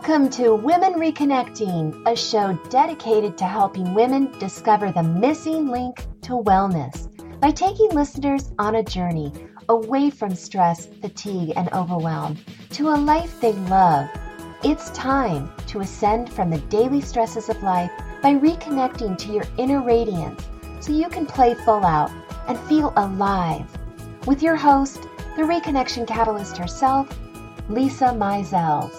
Welcome to Women Reconnecting, a show dedicated to helping women discover the missing link to wellness by taking listeners on a journey away from stress, fatigue, and overwhelm to a life they love. It's time to ascend from the daily stresses of life by reconnecting to your inner radiance so you can play full out and feel alive. With your host, the Reconnection Catalyst herself, Lisa Mizels.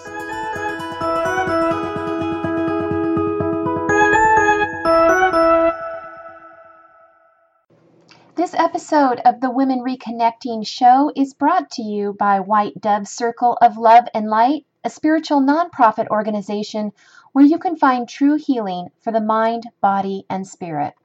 This episode of the Women Reconnecting show is brought to you by White Dove Circle of Love and Light, a spiritual nonprofit organization where you can find true healing for the mind, body, and spirit.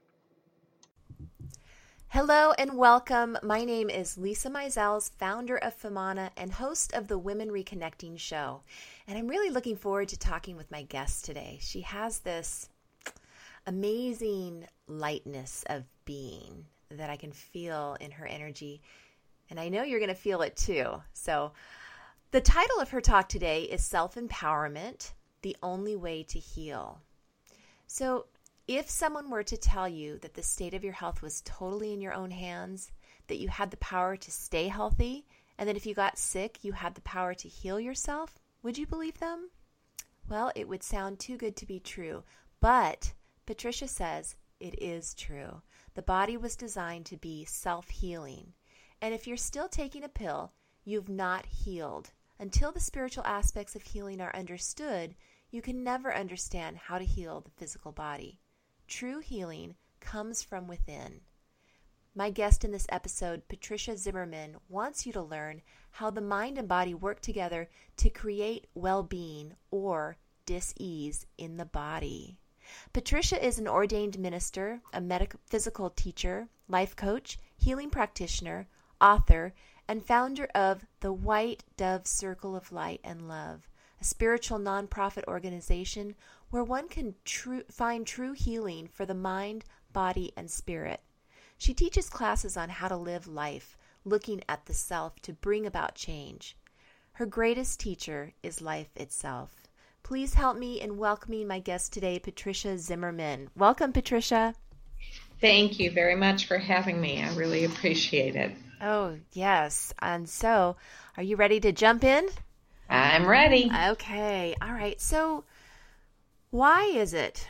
Hello and welcome. My name is Lisa Mizels, founder of Femana and host of the Women Reconnecting show. And I'm really looking forward to talking with my guest today. She has this amazing lightness of being that I can feel in her energy. And I know you're going to feel it too. So the title of her talk today is Self-Empowerment, the Only Way to Heal. So if someone were to tell you that the state of your health was totally in your own hands, that you had the power to stay healthy, and that if you got sick, you had the power to heal yourself, would you believe them? Well, it would sound too good to be true, but Patricia says it is true. The body was designed to be self-healing, and if you're still taking a pill, you've not healed. Until the spiritual aspects of healing are understood, you can never understand how to heal the physical body. True healing comes from within. My guest in this episode, Patricia Zimmerman, wants you to learn how the mind and body work together to create well-being or dis-ease in the body. Patricia is an ordained minister, a metaphysical teacher, life coach, healing practitioner, author, and founder of the White Dove Circle of Light and Love, a spiritual nonprofit organization where one can find true healing for the mind, body, and spirit. She teaches classes on how to live life, looking at the self to bring about change. Her greatest teacher is life itself. Please help me in welcoming my guest today, Patricia Zimmerman. Welcome, Patricia. Thank you very much for having me. I really appreciate it. Oh, yes. And so, are you ready to jump in? I'm ready. Okay. All right. So, why is it,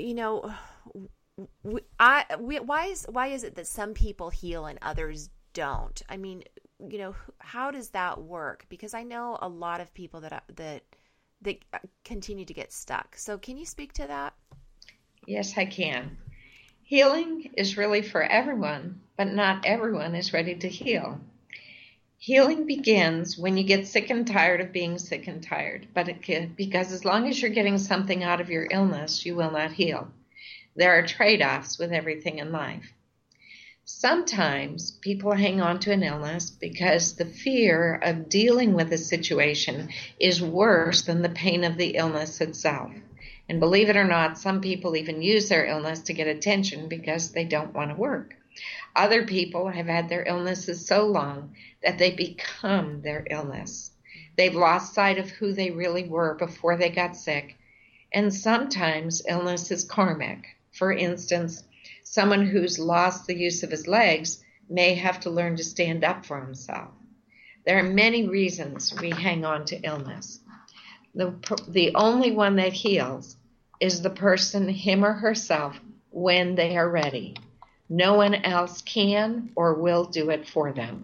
why is it that some people heal and others don't? I mean, how does that work? Because I know a lot of people that continue to get stuck. So can you speak to that? Yes, I can. Healing is really for everyone, but not everyone is ready to heal. Healing begins when you get sick and tired of being sick and tired, because as long as you're getting something out of your illness, you will not heal. There are trade-offs with everything in life. Sometimes people hang on to an illness because the fear of dealing with a situation is worse than the pain of the illness itself. And believe it or not, some people even use their illness to get attention because they don't want to work. Other people have had their illnesses so long that they become their illness. They've lost sight of who they really were before they got sick. And sometimes illness is karmic. For instance, someone who's lost the use of his legs may have to learn to stand up for himself. There are many reasons we hang on to illness. The only one that heals is the person, him or herself, when they are ready. No one else can or will do it for them.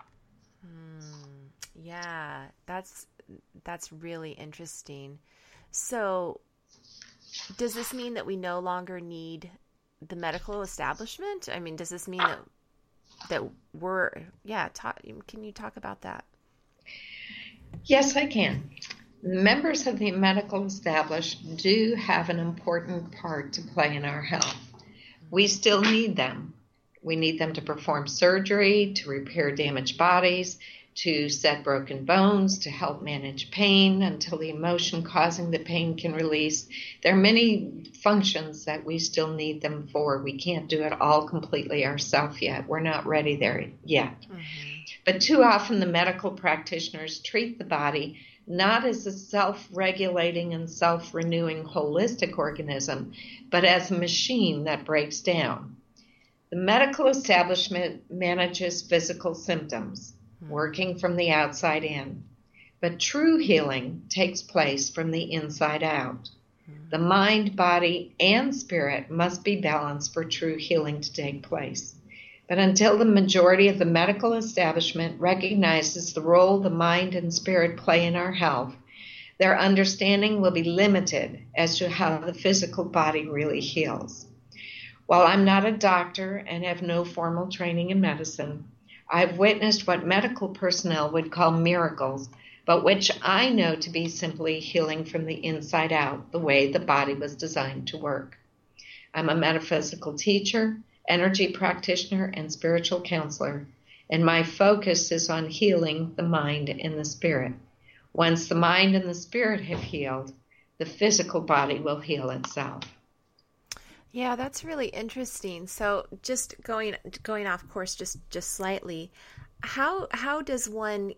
Yeah, that's really interesting. So, does this mean that we no longer need the medical establishment? I mean, does this mean that we're, can you talk about that? Yes, I can. Members of the medical establishment do have an important part to play in our health. We still need them. We need them to perform surgery, to repair damaged bodies, to set broken bones, to help manage pain until the emotion causing the pain can release. There are many functions that we still need them for. We can't do it all completely ourselves yet. We're not ready there yet. Mm-hmm. But too often the medical practitioners treat the body not as a self-regulating and self-renewing holistic organism, but as a machine that breaks down. The medical establishment manages physical symptoms, working from the outside in. But true healing takes place from the inside out. The mind, body, and spirit must be balanced for true healing to take place. But until the majority of the medical establishment recognizes the role the mind and spirit play in our health, their understanding will be limited as to how the physical body really heals. While I'm not a doctor and have no formal training in medicine, I've witnessed what medical personnel would call miracles, but which I know to be simply healing from the inside out, the way the body was designed to work. I'm a metaphysical teacher, energy practitioner, and spiritual counselor, and my focus is on healing the mind and the spirit. Once the mind and the spirit have healed, the physical body will heal itself. Yeah, that's really interesting. So just going off course just slightly, how does one,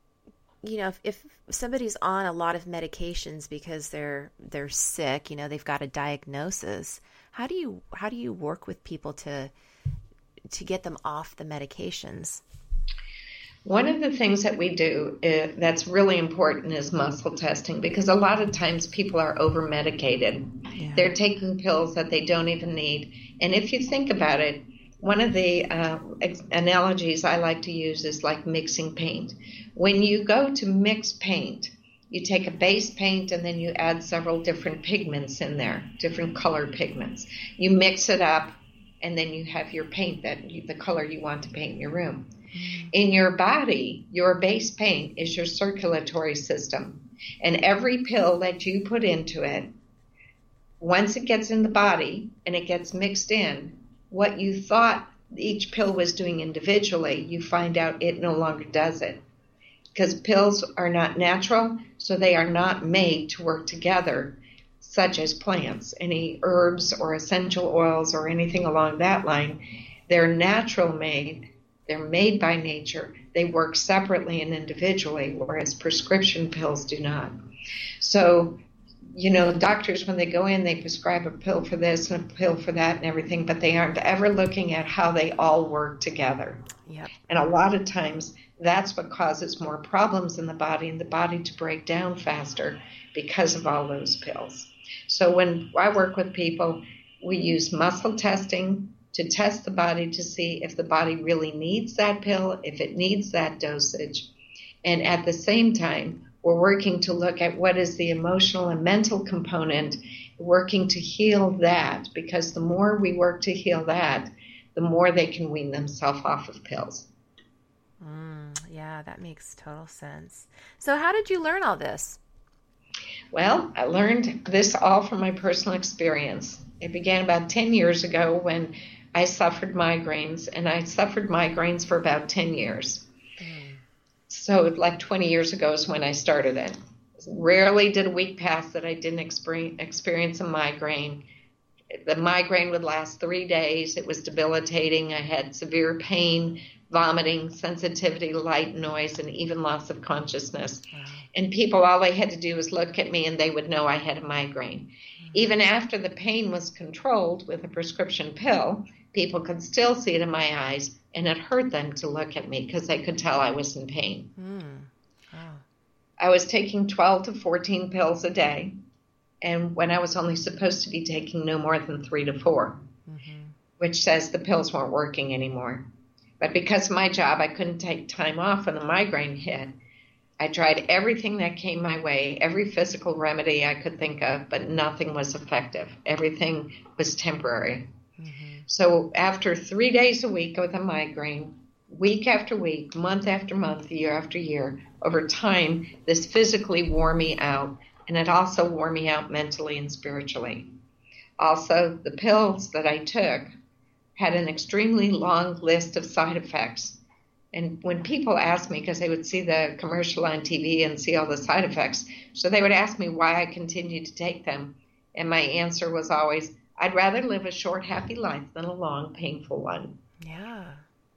if somebody's on a lot of medications because they're sick, they've got a diagnosis, how do you work with people to get them off the medications? One of the things that we do that's really important is muscle testing, because a lot of times people are over-medicated. Yeah. They're taking pills that they don't even need. And if you think about it, one of the analogies I like to use is like mixing paint. When you go to mix paint, you take a base paint and then you add several different pigments in there, different color pigments. You mix it up and then you have your paint, the color you want to paint your room. In your body, your base paint is your circulatory system. And every pill that you put into it, once it gets in the body and it gets mixed in, what you thought each pill was doing individually, you find out it no longer does it. Because pills are not natural, so they are not made to work together, such as plants, any herbs or essential oils or anything along that line. They're natural made. They're made by nature. They work separately and individually, whereas prescription pills do not. So, doctors, when they go in, they prescribe a pill for this and a pill for that and everything, but they aren't ever looking at how they all work together. Yep. And a lot of times, that's what causes more problems in the body and the body to break down faster because of all those pills. So when I work with people, we use muscle testing to test the body to see if the body really needs that pill, if it needs that dosage. And at the same time, we're working to look at what is the emotional and mental component, working to heal that, because the more we work to heal that, the more they can wean themselves off of pills. Yeah, that makes total sense. So how did you learn all this? Well, I learned this all from my personal experience. It began about 10 years ago when I suffered migraines, and I suffered migraines for about 10 years. So like 20 years ago is when I started it. Rarely did a week pass that I didn't experience a migraine. The migraine would last 3 days. It was debilitating. I had severe pain, vomiting, sensitivity to light, noise, and even loss of consciousness. Wow. And people, all they had to do was look at me and they would know I had a migraine. Even after the pain was controlled with a prescription pill, people could still see it in my eyes, and it hurt them to look at me because they could tell I was in pain. Oh. I was taking 12 to 14 pills a day, and when I was only supposed to be taking no more than 3 to 4, which says the pills weren't working anymore. But because of my job, I couldn't take time off when the migraine hit. I tried everything that came my way, every physical remedy I could think of, but nothing was effective. Everything was temporary. So after 3 days a week with a migraine, week after week, month after month, year after year, over time, this physically wore me out, and it also wore me out mentally and spiritually. Also, the pills that I took had an extremely long list of side effects. And when people ask me, because they would see the commercial on TV and see all the side effects, so they would ask me why I continued to take them. And my answer was always, I'd rather live a short, happy life than a long, painful one. Yeah.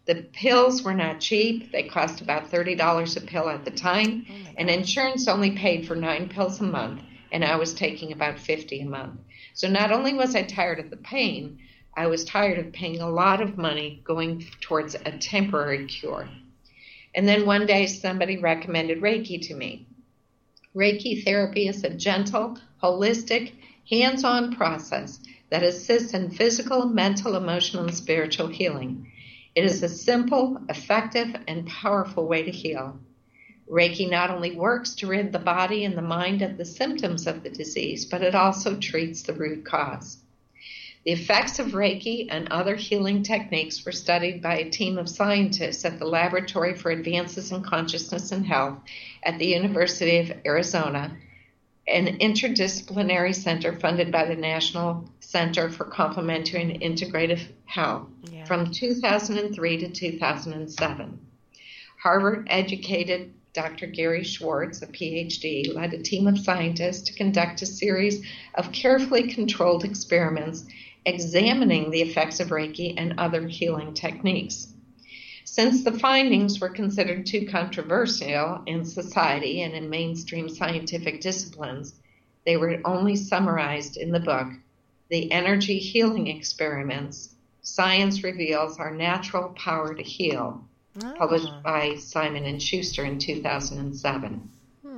The pills were not cheap. They cost about $30 a pill at the time, and insurance only paid for 9 pills a month, and I was taking about 50 a month. So not only was I tired of the pain, I was tired of paying a lot of money going towards a temporary cure. And then one day somebody recommended Reiki to me. Reiki therapy is a gentle, holistic, hands-on process that assists in physical, mental, emotional, and spiritual healing. It is a simple, effective, and powerful way to heal. Reiki not only works to rid the body and the mind of the symptoms of the disease, but it also treats the root cause. The effects of Reiki and other healing techniques were studied by a team of scientists at the Laboratory for Advances in Consciousness and Health at the University of Arizona, an interdisciplinary center funded by the National Center for Complementary and Integrative Health from 2003 to 2007. Harvard-educated Dr. Gary Schwartz, a PhD, led a team of scientists to conduct a series of carefully controlled experiments examining the effects of Reiki and other healing techniques. Since the findings were considered too controversial in society and in mainstream scientific disciplines, they were only summarized in the book, The Energy Healing Experiments, Science Reveals Our Natural Power to Heal, published by Simon & Schuster in 2007.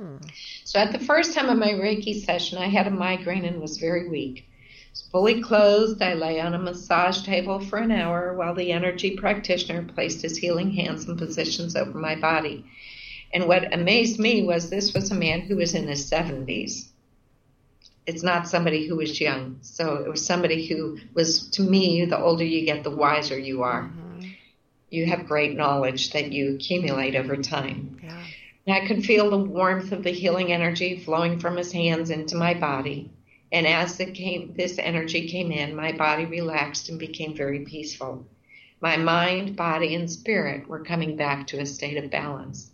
So at the first time of my Reiki session, I had a migraine and was very weak. Fully clothed, I lay on a massage table for an hour while the energy practitioner placed his healing hands in positions over my body. And what amazed me was this was a man who was in his 70s. It's not somebody who was young. So it was somebody who was, to me, the older you get, the wiser you are. You have great knowledge that you accumulate over time. Yeah. And I could feel the warmth of the healing energy flowing from his hands into my body. And as this energy came in, my body relaxed and became very peaceful. My mind, body, and spirit were coming back to a state of balance.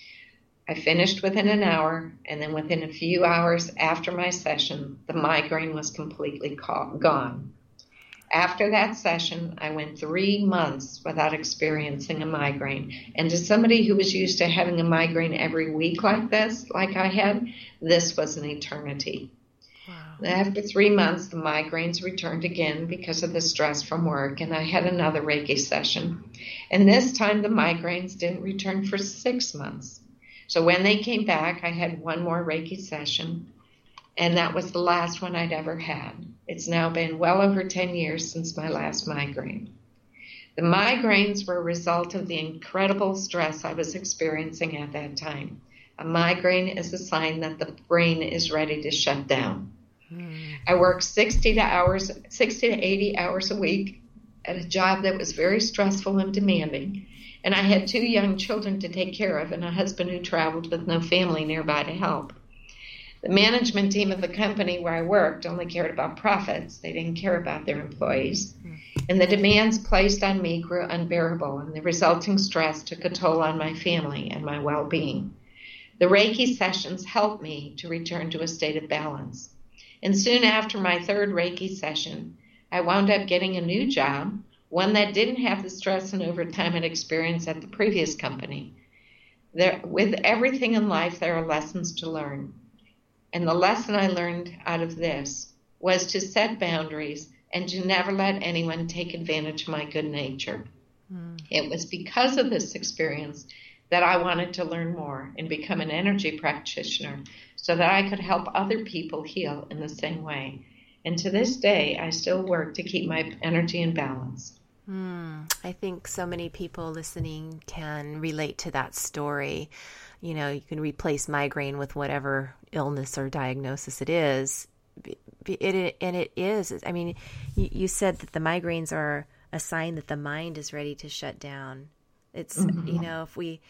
I finished within an hour, and then within a few hours after my session, the migraine was completely gone. After that session, I went 3 months without experiencing a migraine. And to somebody who was used to having a migraine every week like this, like I had, this was an eternity. Wow. After 3 months, the migraines returned again because of the stress from work, and I had another Reiki session. And this time, the migraines didn't return for 6 months. So when they came back, I had one more Reiki session, and that was the last one I'd ever had. It's now been well over 10 years since my last migraine. The migraines were a result of the incredible stress I was experiencing at that time. A migraine is a sign that the brain is ready to shut down. I worked 60 to 80 hours a week at a job that was very stressful and demanding. And I had 2 young children to take care of and a husband who traveled with no family nearby to help. The management team of the company where I worked only cared about profits. They didn't care about their employees. And the demands placed on me grew unbearable, and the resulting stress took a toll on my family and my well-being. The Reiki sessions helped me to return to a state of balance. And soon after my 3rd Reiki session, I wound up getting a new job, one that didn't have the stress and overtime I'd experienced at the previous company. With everything in life, there are lessons to learn. And the lesson I learned out of this was to set boundaries and to never let anyone take advantage of my good nature. It was because of this experience that I wanted to learn more and become an energy practitioner so that I could help other people heal in the same way. And to this day, I still work to keep my energy in balance. I think so many people listening can relate to that story. You know, you can replace migraine with whatever illness or diagnosis it is. And it is. I mean, you said that the migraines are a sign that the mind is ready to shut down. It's, you know, if we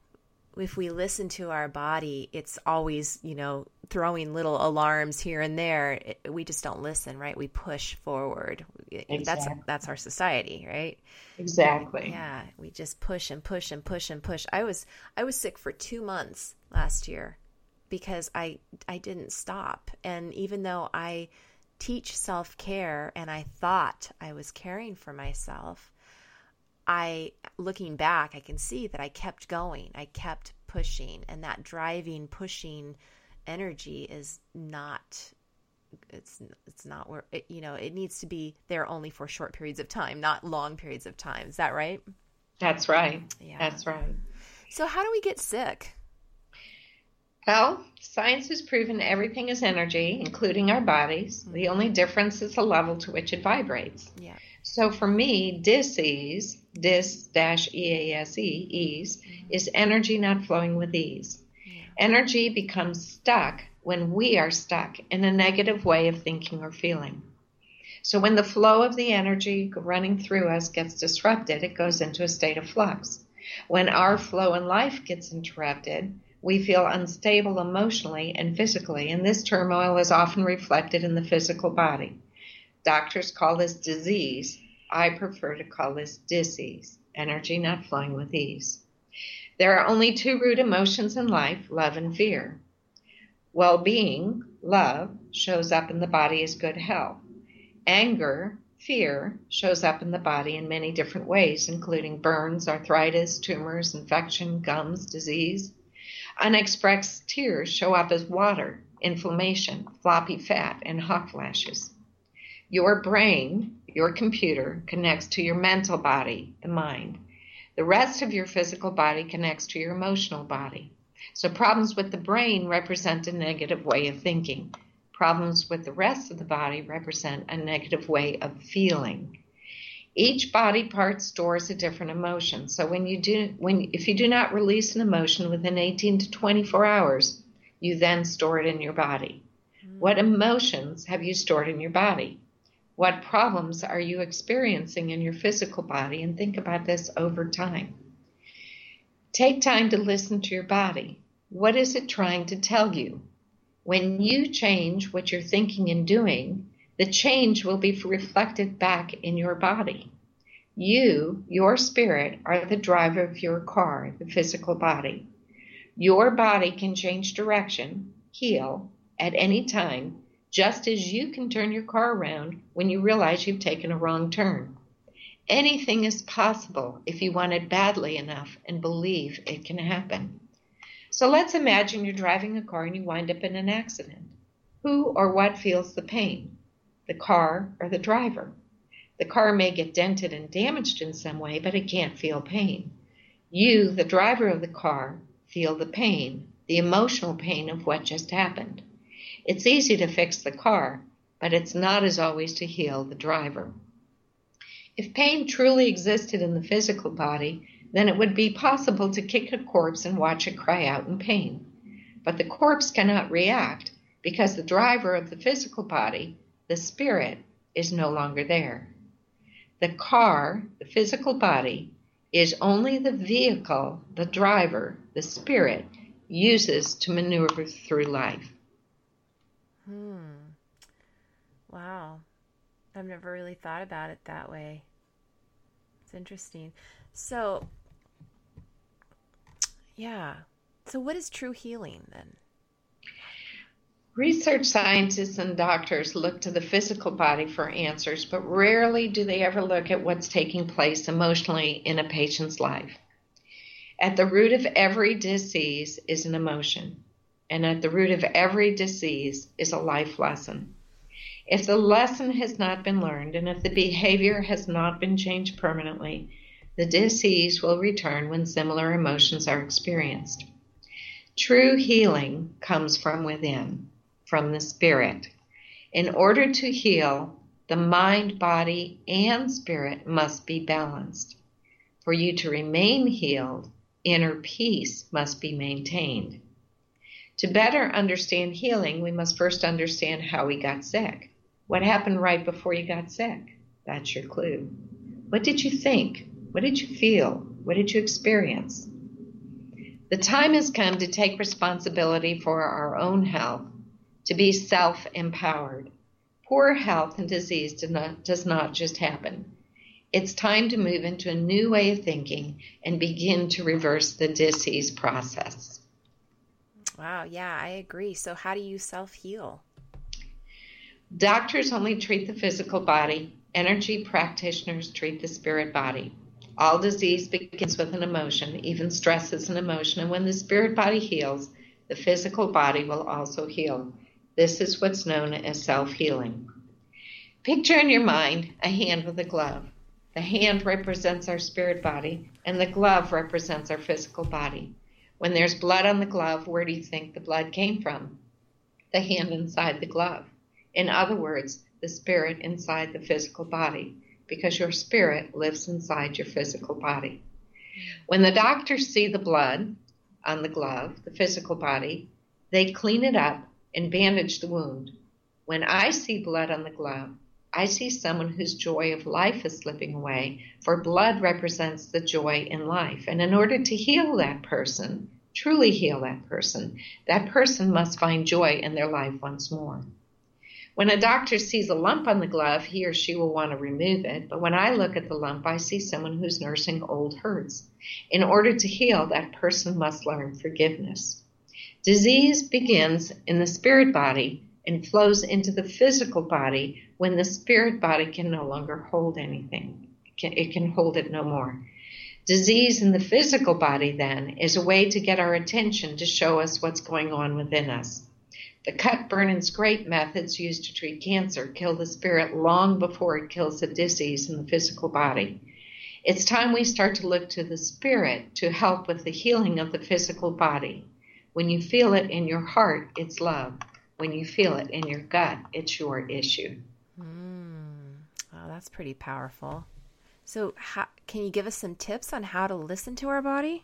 listen to our body, it's always, you know, throwing little alarms here and there. We just don't listen, right? We push forward. Exactly. That's our society, right? Exactly. Yeah, we just push and push and push and push. I was sick for 2 months last year because I didn't stop. And even though I teach self-care and I thought I was caring for myself, looking back, I can see that I kept going. I kept pushing, and that driving, pushing energy is not, it's not where, it needs to be there only for short periods of time, not long periods of time. Is that right? That's right. Yeah. That's right. So how do we get sick? Well, science has proven everything is energy, including our bodies. Mm-hmm. The only difference is the level to which it vibrates. Yeah. So for me, dis-ease, ease, is energy not flowing with ease. Yeah. Energy becomes stuck when we are stuck in a negative way of thinking or feeling. So when the flow of the energy running through us gets disrupted, it goes into a state of flux. When our flow in life gets interrupted, we feel unstable emotionally and physically, and this turmoil is often reflected in the physical body. Doctors call this disease. I prefer to call this dis-ease, energy not flowing with ease. There are only two root emotions in life, love and fear. Well-being, love, shows up in the body as good health. Anger, fear, shows up in the body in many different ways, including burns, arthritis, tumors, infection, gums, disease. Unexpressed tears show up as water, inflammation, floppy fat, and hot flashes. Your brain, your computer, connects to your mental body, the mind. The rest of your physical body connects to your emotional body. So problems with the brain represent a negative way of thinking. Problems with the rest of the body represent a negative way of feeling. Each body part stores a different emotion. So if you do not release an emotion within 18 to 24 hours, you then store it in your body. What emotions have you stored in your body? What problems are you experiencing in your physical body? And think about this over time. Take time to listen to your body. What is it trying to tell you? When you change what you're thinking and doing, the change will be reflected back in your body. You, your spirit, are the driver of your car, the physical body. Your body can change direction, heal, at any time, just as you can turn your car around when you realize you've taken a wrong turn. Anything is possible if you want it badly enough and believe it can happen. So let's imagine you're driving a car and you wind up in an accident. Who or what feels the pain? The car or the driver? The car may get dented and damaged in some way, but it can't feel pain. You, the driver of the car, feel the pain, the emotional pain of what just happened. It's easy to fix the car, but it's not as always to heal the driver. If pain truly existed in the physical body, then it would be possible to kick a corpse and watch it cry out in pain. But the corpse cannot react because the driver of the physical body, the spirit, is no longer there. The car, the physical body, is only the vehicle the driver, the spirit, uses to maneuver through life. Wow. I've never really thought about it that way. It's interesting. So, yeah. So what is true healing then? Research scientists and doctors look to the physical body for answers, but rarely do they ever look at what's taking place emotionally in a patient's life. At the root of every disease is an emotion, and at the root of every disease is a life lesson. If the lesson has not been learned, and if the behavior has not been changed permanently, the disease will return when similar emotions are experienced. True healing comes from within, from the spirit. In order to heal, the mind, body, and spirit must be balanced. For you to remain healed, inner peace must be maintained. To better understand healing, we must first understand how we got sick. What happened right before you got sick? That's your clue. What did you think? What did you feel? What did you experience? The time has come to take responsibility for our own health, to be self-empowered. Poor health and disease does not just happen. It's time to move into a new way of thinking and begin to reverse the disease process. Wow, yeah, I agree. So how do you self-heal? Doctors only treat the physical body. Energy practitioners treat the spirit body. All disease begins with an emotion. Even stress is an emotion. And when the spirit body heals, the physical body will also heal. This is what's known as self-healing. Picture in your mind a hand with a glove. The hand represents our spirit body, and the glove represents our physical body. When there's blood on the glove, where do you think the blood came from? The hand inside the glove. In other words, the spirit inside the physical body, because your spirit lives inside your physical body. When the doctors see the blood on the glove, the physical body, they clean it up and bandage the wound. When I see blood on the glove, I see someone whose joy of life is slipping away, for blood represents the joy in life. And in order to heal that person, truly heal that person must find joy in their life once more. When a doctor sees a lump on the glove, he or she will want to remove it. But when I look at the lump, I see someone who's nursing old hurts. In order to heal, that person must learn forgiveness. Disease begins in the spirit body and flows into the physical body when the spirit body can no longer hold anything. It can hold it no more. Disease in the physical body, then, is a way to get our attention to show us what's going on within us. The cut, burn, and scrape methods used to treat cancer kill the spirit long before it kills the disease in the physical body. It's time we start to look to the spirit to help with the healing of the physical body. When you feel it in your heart, it's love. When you feel it in your gut, it's your issue. Oh, that's pretty powerful. So can you give us some tips on how to listen to our body?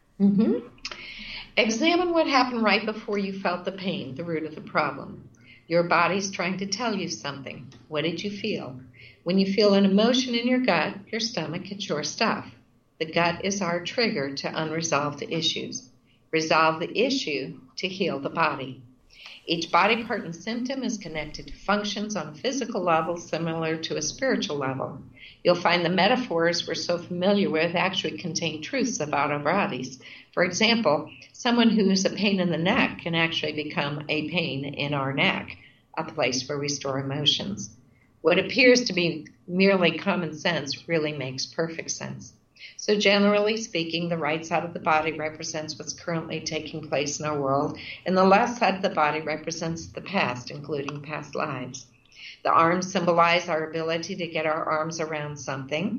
Examine what happened right before you felt the pain, the root of the problem. Your body's trying to tell you something. What did you feel? When you feel an emotion in your gut, your stomach, it's your stuff. The gut is our trigger to unresolved issues. Resolve the issue to heal the body. Each body part and symptom is connected to functions on a physical level similar to a spiritual level. You'll find the metaphors we're so familiar with actually contain truths about our bodies. For example, someone who is a pain in the neck can actually become a pain in our neck, a place where we store emotions. What appears to be merely common sense really makes perfect sense. So generally speaking, the right side of the body represents what's currently taking place in our world, and the left side of the body represents the past, including past lives. The arms symbolize our ability to get our arms around something,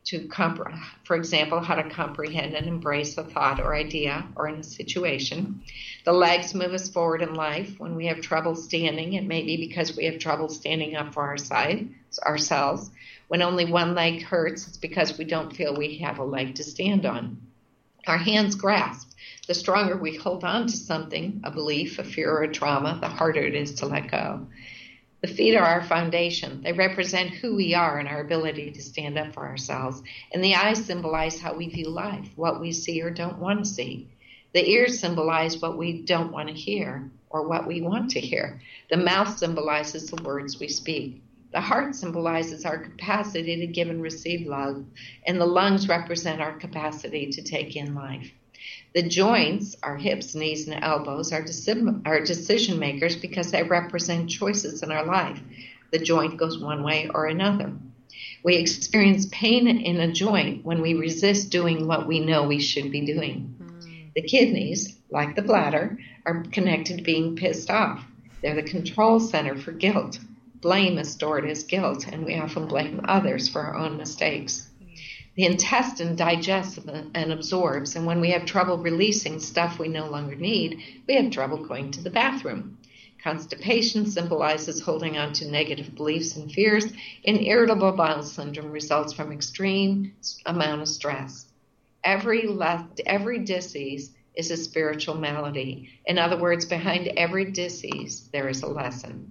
for example, how to comprehend and embrace a thought or idea or in a situation. The legs move us forward in life. When we have trouble standing, it may be because we have trouble standing up for ourselves. When only one leg hurts, it's because we don't feel we have a leg to stand on. Our hands grasp. The stronger we hold on to something, a belief, a fear, or a trauma, the harder it is to let go. The feet are our foundation. They represent who we are and our ability to stand up for ourselves. And the eyes symbolize how we view life, what we see or don't want to see. The ears symbolize what we don't want to hear or what we want to hear. The mouth symbolizes the words we speak. The heart symbolizes our capacity to give and receive love, and the lungs represent our capacity to take in life. The joints, our hips, knees, and elbows, are decision makers because they represent choices in our life. The joint goes one way or another. We experience pain in a joint when we resist doing what we know we should be doing. The kidneys, like the bladder, are connected to being pissed off. They're the control center for guilt. Blame is stored as guilt, and we often blame others for our own mistakes. The intestine digests and absorbs, and when we have trouble releasing stuff we no longer need, we have trouble going to the bathroom. Constipation symbolizes holding on to negative beliefs and fears, and irritable bowel syndrome results from extreme amount of stress. Every disease is a spiritual malady. In other words, behind every disease, there is a lesson.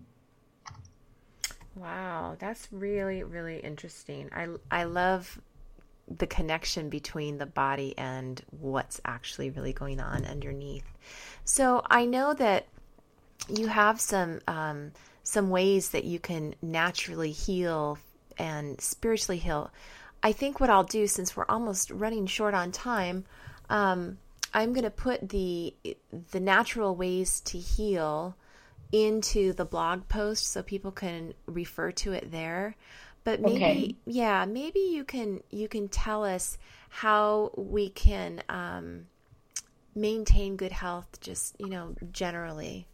Wow, that's really, really interesting. I love the connection between the body and what's actually really going on underneath. So I know that you have some ways that you can naturally heal and spiritually heal. I think what I'll do, since we're almost running short on time, I'm going to put the natural ways to heal into the blog post so people can refer to it there. But maybe, Okay. maybe you can tell us how we can maintain good health, just generally.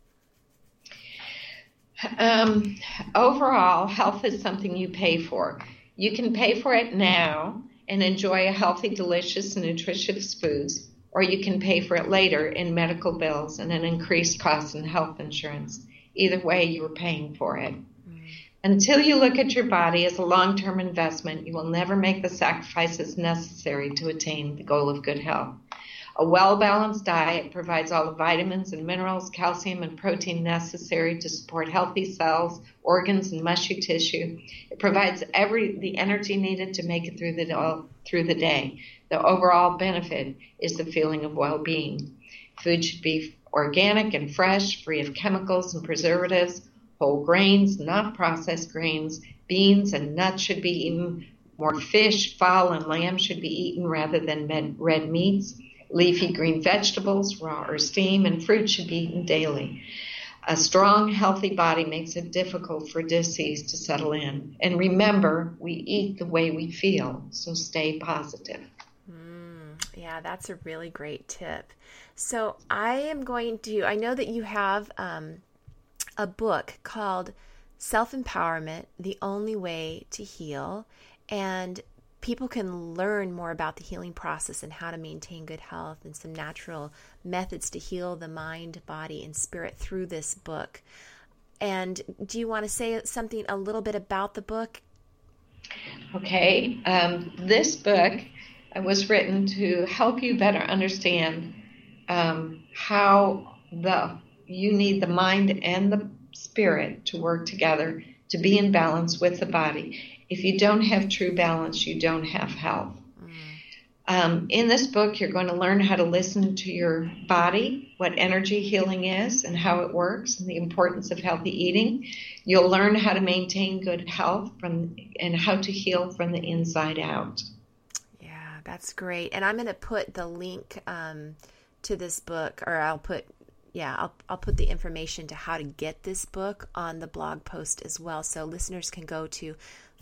Overall, health is something you pay for. You can pay for it now and enjoy a healthy, delicious, and nutritious foods, or you can pay for it later in medical bills and an increased cost in health insurance. Either way, you're paying for it. Until you look at your body as a long-term investment, you will never make the sacrifices necessary to attain the goal of good health. A well-balanced diet provides all the vitamins and minerals, calcium and protein necessary to support healthy cells, organs, and mushy tissue. It provides the energy needed to make it through the day. The overall benefit is the feeling of well-being. Food should be organic and fresh, free of chemicals and preservatives. Whole grains, not processed grains. Beans and nuts should be eaten. More fish, fowl, and lamb should be eaten rather than red meats. Leafy green vegetables, raw or steamed, and fruit should be eaten daily. A strong, healthy body makes it difficult for disease to settle in. And remember, we eat the way we feel, so stay positive. Yeah, that's a really great tip. So I know that you have a book called Self-Empowerment, The Only Way to Heal, and people can learn more about the healing process and how to maintain good health and some natural methods to heal the mind, body, and spirit through this book. And do you want to say something a little bit about the book? Okay. This book was written to help you better understand how you need the mind and the spirit to work together to be in balance with the body. If you don't have true balance, you don't have health. In this book, you're going to learn how to listen to your body, what energy healing is and how it works, and the importance of healthy eating. You'll learn how to maintain good health and how to heal from the inside out. Yeah, that's great. And I'm going to put the link to this book, or I'll put the information to how to get this book on the blog post as well. So listeners can go to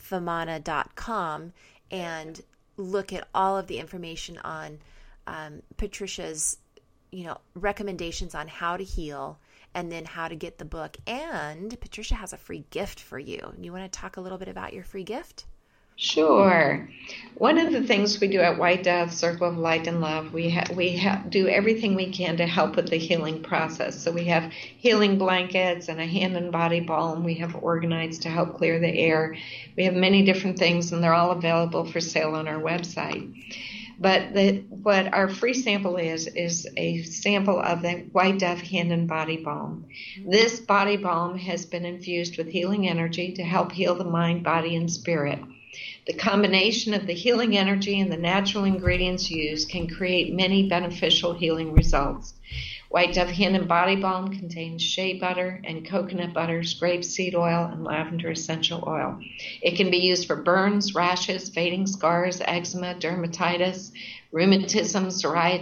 Famana.com and look at all of the information on Patricia's, recommendations on how to heal and then how to get the book. And Patricia has a free gift for you. You want to talk a little bit about your free gift? Sure. One of the things we do at White Dove Circle of Light and Love, we do everything we can to help with the healing process. So we have healing blankets and a hand and body balm we have organized to help clear the air. We have many different things, and they're all available for sale on our website. But what our free sample is a sample of the White Dove Hand and Body Balm. This body balm has been infused with healing energy to help heal the mind, body, and spirit. The combination of the healing energy and the natural ingredients used can create many beneficial healing results. White Dove Hand and Body Balm contains shea butter and coconut butter, grapeseed oil, and lavender essential oil. It can be used for burns, rashes, fading scars, eczema, dermatitis, rheumatism,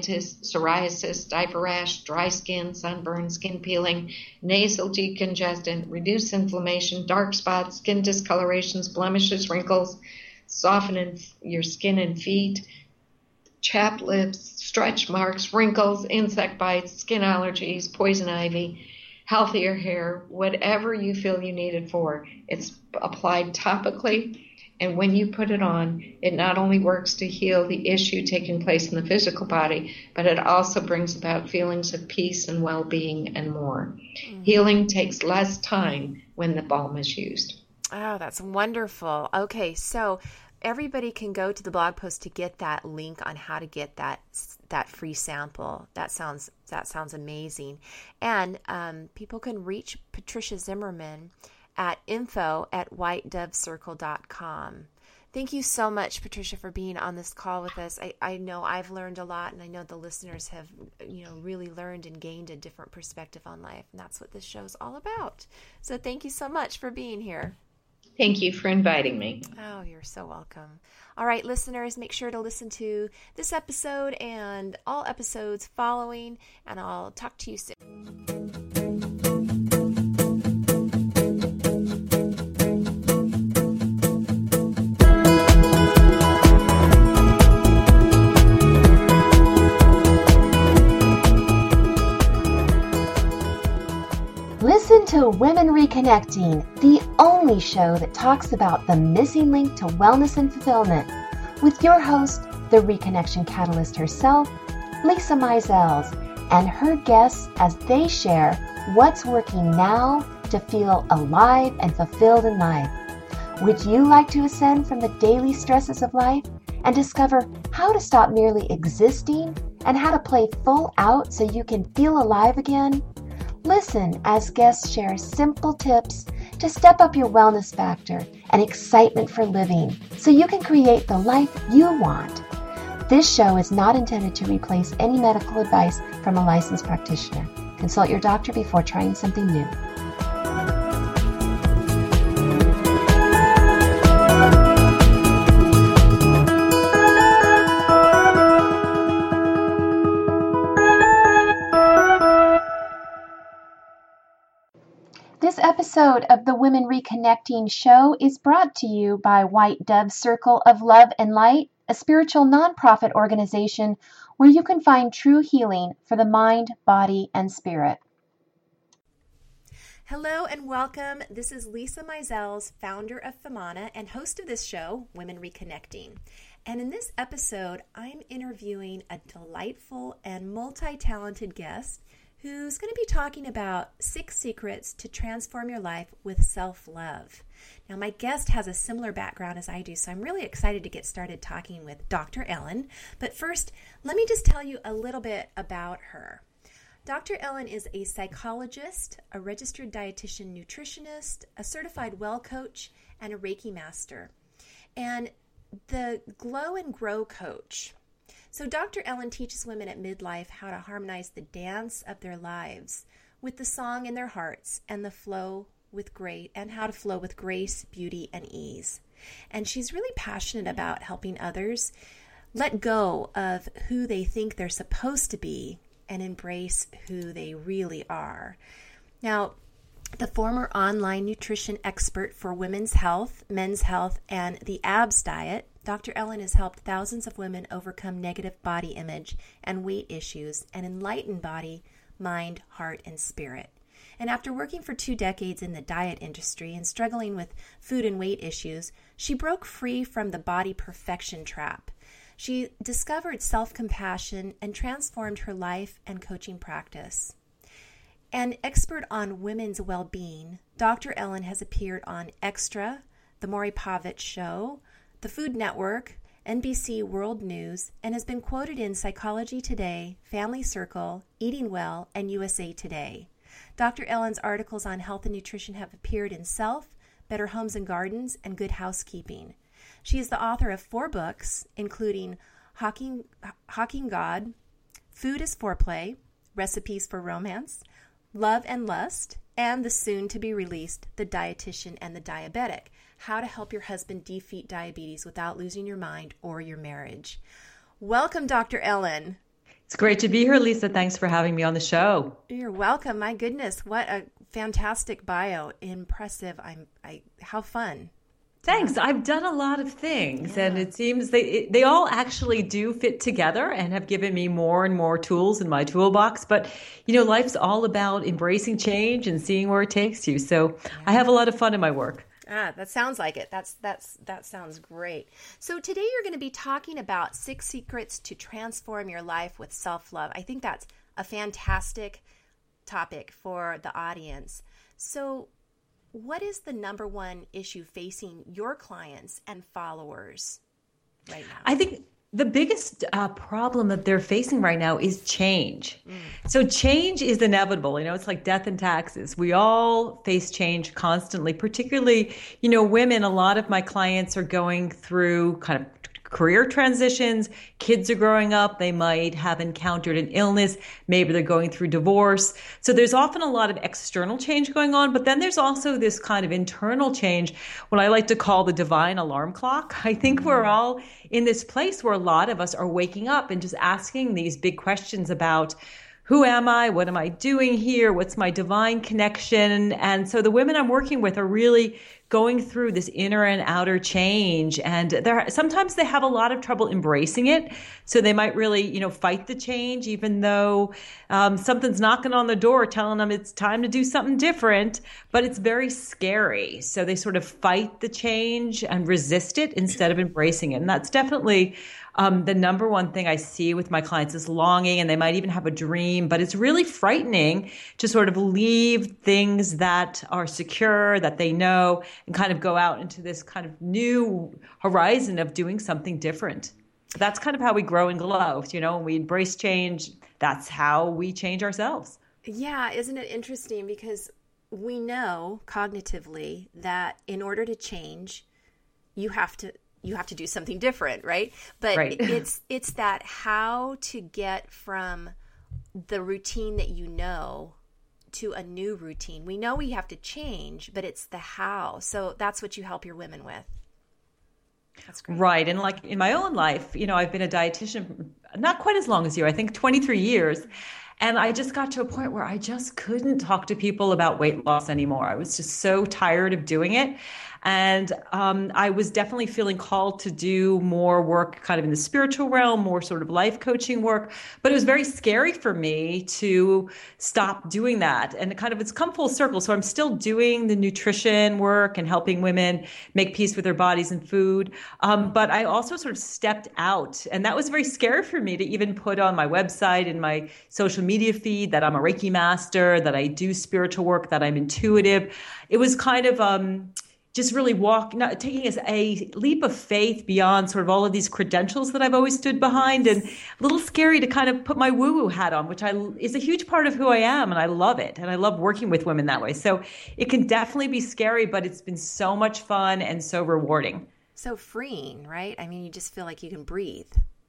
psoriasis, diaper rash, dry skin, sunburn, skin peeling, nasal decongestant, reduce inflammation, dark spots, skin discolorations, blemishes, wrinkles, soften your skin and feet, chapped lips, stretch marks, wrinkles, insect bites, skin allergies, poison ivy, healthier hair, whatever you feel you need it for. It's applied topically, and when you put it on, it not only works to heal the issue taking place in the physical body, but it also brings about feelings of peace and well-being and more. Mm-hmm. Healing takes less time when the balm is used. Oh, that's wonderful. Okay, so everybody can go to the blog post to get that link on how to get that free sample. That sounds amazing. And people can reach Patricia Zimmerman at info@whitedovecircle.com. Thank you so much, Patricia, for being on this call with us. I know I've learned a lot, and I know the listeners have, really learned and gained a different perspective on life, and that's what this show is all about. So thank you so much for being here. Thank you for inviting me. Oh, you're so welcome. All right, listeners, make sure to listen to this episode and all episodes following, and I'll talk to you soon. to Women Reconnecting, the only show that talks about the missing link to wellness and fulfillment, with your host, the Reconnection Catalyst herself, Lisa Mizels, and her guests as they share what's working now to feel alive and fulfilled in life. Would you like to ascend from the daily stresses of life and discover how to stop merely existing and how to play full out so you can feel alive again? Listen as guests share simple tips to step up your wellness factor and excitement for living so you can create the life you want. This show is not intended to replace any medical advice from a licensed practitioner. Consult your doctor before trying something new. This episode of the Women Reconnecting show is brought to you by White Dove Circle of Love and Light, a spiritual nonprofit organization where you can find true healing for the mind, body, and spirit. Hello and welcome. This is Lisa Mizels, founder of Femana and host of this show, Women Reconnecting. And in this episode, I'm interviewing a delightful and multi-talented guest who's going to be talking about 6 secrets to transform your life with self-love. Now, my guest has a similar background as I do, so I'm really excited to get started talking with Dr. Ellen. But first, let me just tell you a little bit about her. Dr. Ellen is a psychologist, a registered dietitian nutritionist, a certified well coach, and a Reiki master, and the Glow and Grow coach. So Dr. Ellen teaches women at midlife how to harmonize the dance of their lives with the song in their hearts and the flow with grace, and how to flow with grace, beauty, and ease. And she's really passionate about helping others let go of who they think they're supposed to be and embrace who they really are. Now, the former online nutrition expert for women's health, men's health, and the ABS diet, Dr. Ellen has helped thousands of women overcome negative body image and weight issues and enlighten body, mind, heart, and spirit. And after working for 2 decades in the diet industry and struggling with food and weight issues, she broke free from the body perfection trap. She discovered self-compassion and transformed her life and coaching practice. An expert on women's well-being, Dr. Ellen has appeared on Extra, The Maury Povich Show, The Food Network, NBC World News, and has been quoted in Psychology Today, Family Circle, Eating Well, and USA Today. Dr. Ellen's articles on health and nutrition have appeared in Self, Better Homes and Gardens, and Good Housekeeping. She is the author of 4 books, including Hawking God, Food is Foreplay, Recipes for Romance, Love and Lust, and the soon-to-be-released The Dietitian and the Diabetic, How to Help Your Husband Defeat Diabetes Without Losing Your Mind or Your Marriage. Welcome, Dr. Ellen. It's great to be here, Lisa. Thanks for having me on the show. You're welcome. My goodness, what a fantastic bio. Impressive. How fun. Thanks. I've done a lot of things, and it seems they all actually do fit together and have given me more and more tools in my toolbox. But, life's all about embracing change and seeing where it takes you. So I have a lot of fun in my work. That sounds like it. That sounds great. So today you're going to be talking about 6 secrets to transform your life with self-love. I think that's a fantastic topic for the audience. So what is the number one issue facing your clients and followers right now? I think the biggest problem that they're facing right now is change. So change is inevitable. It's like death and taxes. We all face change constantly, particularly, women. A lot of my clients are going through kind of career transitions. Kids are growing up. They might have encountered an illness. Maybe they're going through divorce. So there's often a lot of external change going on, but then there's also this kind of internal change, what I like to call the divine alarm clock. I think we're all in this place where a lot of us are waking up and just asking these big questions about who am I? What am I doing here? What's my divine connection? And so the women I'm working with are really going through this inner and outer change. And sometimes they have a lot of trouble embracing it. So they might really, fight the change, even though something's knocking on the door telling them it's time to do something different, but it's very scary. So they sort of fight the change and resist it instead of embracing it. And that's definitely the number one thing I see with my clients is longing, and they might even have a dream, but it's really frightening to sort of leave things that are secure, that they know, and kind of go out into this kind of new horizon of doing something different. That's kind of how we grow and glow. When we embrace change, that's how we change ourselves. Yeah, isn't it interesting? Because we know cognitively that in order to change, you have to do something different, right? But right. it's that how to get from the routine that to a new routine. We know we have to change, but it's the how. So that's what you help your women with. That's great. Right. And like in my own life, I've been a dietitian not quite as long as you, I think 23 years. And I just got to a point where I just couldn't talk to people about weight loss anymore. I was just so tired of doing it. And I was definitely feeling called to do more work kind of in the spiritual realm, more sort of life coaching work. But it was very scary for me to stop doing that. And it's come full circle. So I'm still doing the nutrition work and helping women make peace with their bodies and food. But I also sort of stepped out. And that was very scary for me to even put on my website and my social media feed that I'm a Reiki master, that I do spiritual work, that I'm intuitive. It was kind of just really taking a leap of faith beyond sort of all of these credentials that I've always stood behind, and a little scary to kind of put my woo-woo hat on, which is a huge part of who I am, and I love it. And I love working with women that way. So it can definitely be scary, but it's been so much fun and so rewarding. So freeing, right? I mean, you just feel like you can breathe.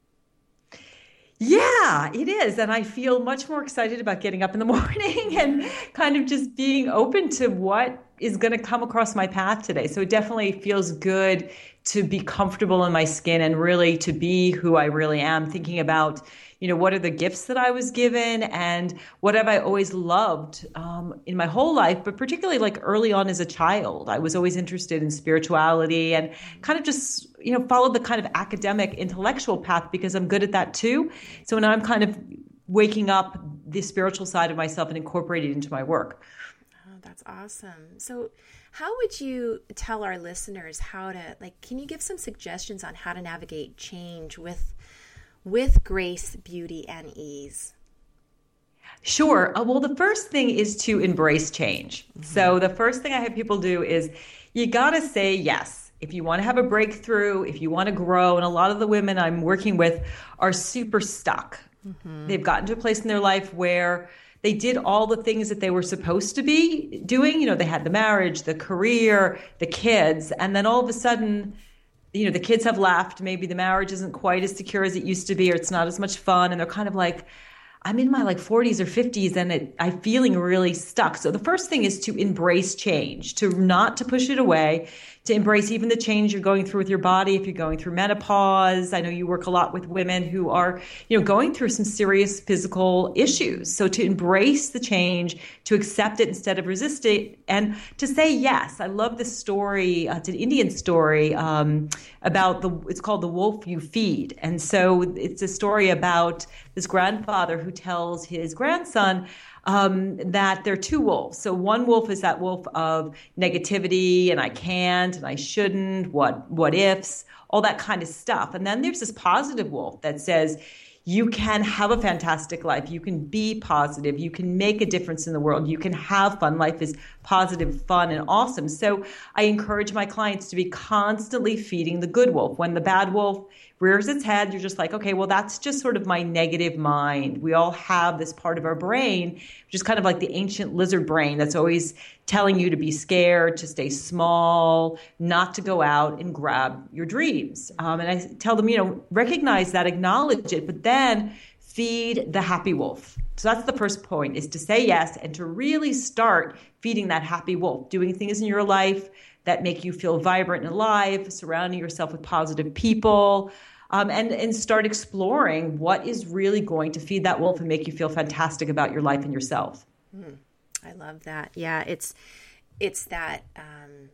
Yeah, it is. And I feel much more excited about getting up in the morning and kind of just being open to what is going to come across my path today. So it definitely feels good to be comfortable in my skin and really to be who I really am, thinking about, what are the gifts that I was given and what have I always loved in my whole life, but particularly like early on as a child. I was always interested in spirituality and kind of just, followed the kind of academic intellectual path because I'm good at that too. So now I'm kind of waking up the spiritual side of myself and incorporating it into my work. That's awesome. So how would you tell our listeners can you give some suggestions on how to navigate change with grace, beauty, and ease? Sure. Well, the first thing is to embrace change. Mm-hmm. So the first thing I have people do is you got to say yes. If you want to have a breakthrough, if you want to grow, and a lot of the women I'm working with are super stuck. Mm-hmm. They've gotten to a place in their life where they did all the things that they were supposed to be doing. They had the marriage, the career, the kids, and then all of a sudden, the kids have left. Maybe the marriage isn't quite as secure as it used to be, or it's not as much fun. And they're kind of like, I'm in my 40s or 50s and I'm feeling really stuck. So the first thing is to embrace change, not to push it away, to embrace even the change you're going through with your body. If you're going through menopause, I know you work a lot with women who are, going through some serious physical issues. So to embrace the change, to accept it instead of resist it, and to say yes. I love this story. It's an Indian story about it's called The Wolf You Feed. And so it's a story about this grandfather who tells his grandson that there are two wolves. So one wolf is that wolf of negativity and I can't and I shouldn't, what ifs, all that kind of stuff. And then there's this positive wolf that says, you can have a fantastic life. You can be positive. You can make a difference in the world. You can have fun. Life is positive, fun, and awesome. So I encourage my clients to be constantly feeding the good wolf. When the bad wolf rears its head, you're just like, okay, well, that's just sort of my negative mind. We all have this part of our brain, which is kind of like the ancient lizard brain that's always telling you to be scared, to stay small, not to go out and grab your dreams. And I tell them, recognize that, acknowledge it, but then feed the happy wolf. So that's the first point, is to say yes and to really start feeding that happy wolf, doing things in your life that make you feel vibrant and alive, surrounding yourself with positive people, and start exploring what is really going to feed that wolf and make you feel fantastic about your life and yourself. I love that. Yeah, it's that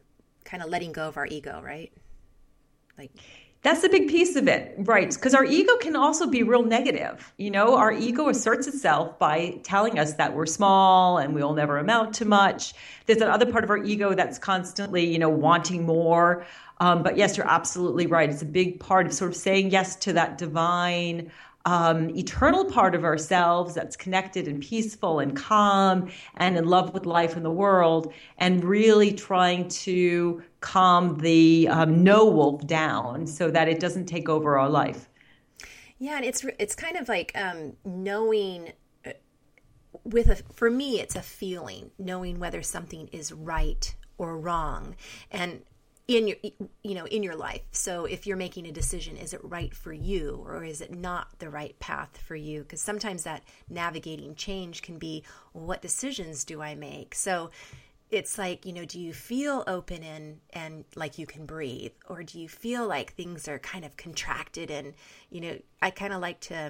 kind of letting go of our ego, right? Like, that's a big piece of it, right? Because our ego can also be real negative. Our ego asserts itself by telling us that we're small and we'll never amount to much. There's another part of our ego that's constantly, wanting more. But yes, you're absolutely right. It's a big part of sort of saying yes to that divine, eternal part of ourselves that's connected and peaceful and calm and in love with life and the world, and really trying to calm the no wolf down so that it doesn't take over our life. Yeah, and it's kind of like knowing for me, it's a feeling, knowing whether something is right or wrong, and in your life. So if you're making a decision, is it right for you or is it not the right path for you? Because sometimes that navigating change can be, well, what decisions do I make? So it's like, do you feel open and like you can breathe, or do you feel like things are kind of contracted? And, I kind of like to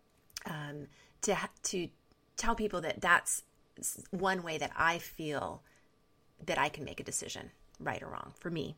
tell people that that's one way that I feel that I can make a decision, right or wrong, for me.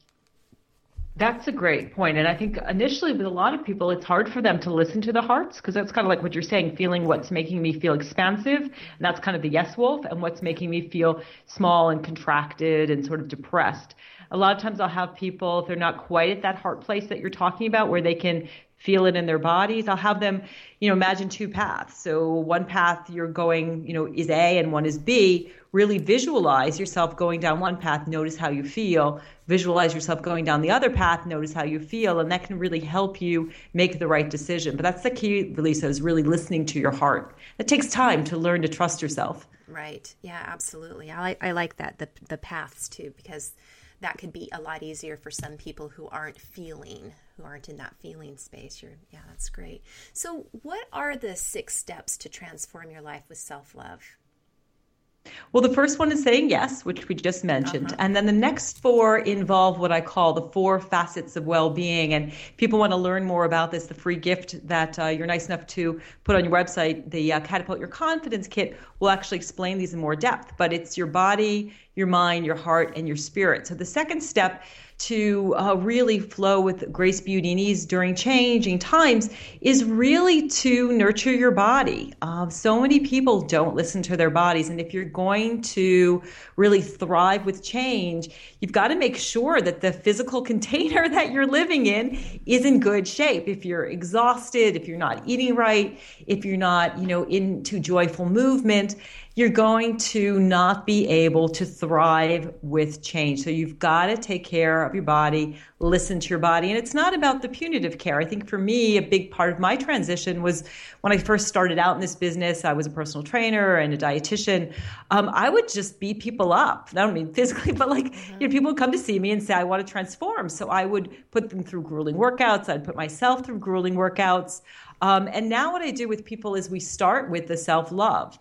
That's a great point. And I think initially with a lot of people, it's hard for them to listen to the hearts, because that's kind of like what you're saying, feeling what's making me feel expansive. And that's kind of the yes wolf, and what's making me feel small and contracted and sort of depressed. A lot of times I'll have people, if they're not quite at that heart place that you're talking about, where they can feel it in their bodies, I'll have them, imagine two paths. So one path you're going, is A and one is B. Really visualize yourself going down one path, notice how you feel. Visualize yourself going down the other path, notice how you feel, and that can really help you make the right decision. But that's the key, Lisa, is really listening to your heart. It takes time to learn to trust yourself. Right. Yeah, absolutely. I like that, the paths too, because that could be a lot easier for some people who aren't in that feeling space. Yeah, that's great. So what are the 6 steps to transform your life with self-love? Well, the first one is saying yes, which we just mentioned. And then the next 4 involve what I call the 4 facets of well-being. And if people want to learn more about this, the free gift that you're nice enough to put on your website, the Catapult Your Confidence Kit, will actually explain these in more depth. But it's your body, your mind, your heart, and your spirit. So the second step to really flow with grace, beauty, and ease during changing times is really to nurture your body. So many people don't listen to their bodies. And if you're going to really thrive with change, you've got to make sure that the physical container that you're living in is in good shape. If you're exhausted, if you're not eating right, if you're not, into joyful movement, you're going to not be able to thrive with change. So you've got to take care of your body, listen to your body. And it's not about the punitive care. I think for me, a big part of my transition was when I first started out in this business, I was a personal trainer and a dietitian. I would just beat people up. I don't mean physically, but people would come to see me and say, I want to transform. So I would put them through grueling workouts. I'd put myself through grueling workouts. And now what I do with people is we start with the self-love,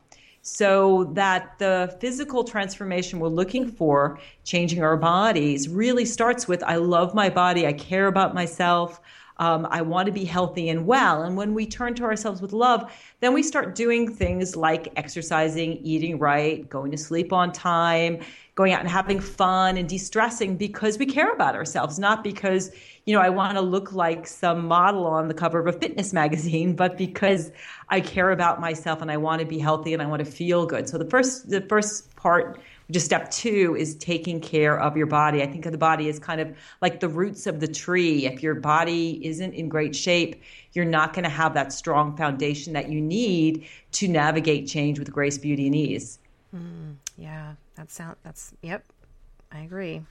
so that the physical transformation we're looking for, changing our bodies, really starts with, I love my body, I care about myself, I want to be healthy and well. And when we turn to ourselves with love, then we start doing things like exercising, eating right, going to sleep on time, going out and having fun and de-stressing, because we care about ourselves, not because, I want to look like some model on the cover of a fitness magazine, but because I care about myself and I want to be healthy and I want to feel good. So the first part, which is step 2, is taking care of your body. I think of the body as kind of like the roots of the tree. If your body isn't in great shape, you're not going to have that strong foundation that you need to navigate change with grace, beauty, and ease. Yeah, yep, I agree.